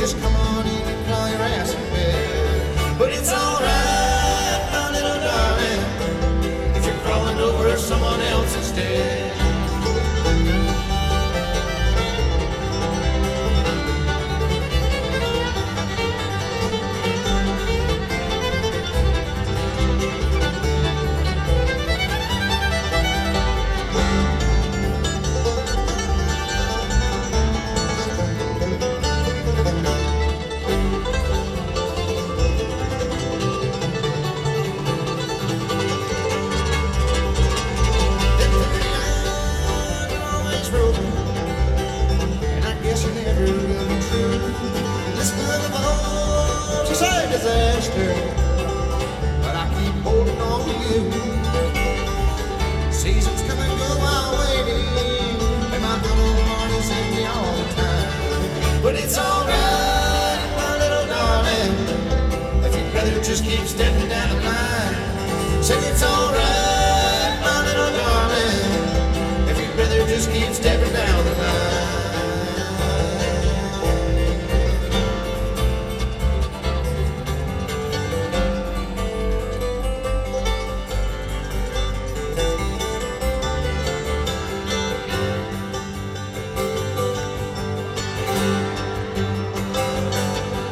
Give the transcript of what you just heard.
just come on in and crawl your ass in bed. But it's alright, my little darling, if you're crawling over someone else instead. Disaster, but I keep holding on to you. Seasons come and go while waiting, and my little heart is in me all the time. But it's alright, my little darling, if you'd rather just keep stepping down the line. Say it's alright.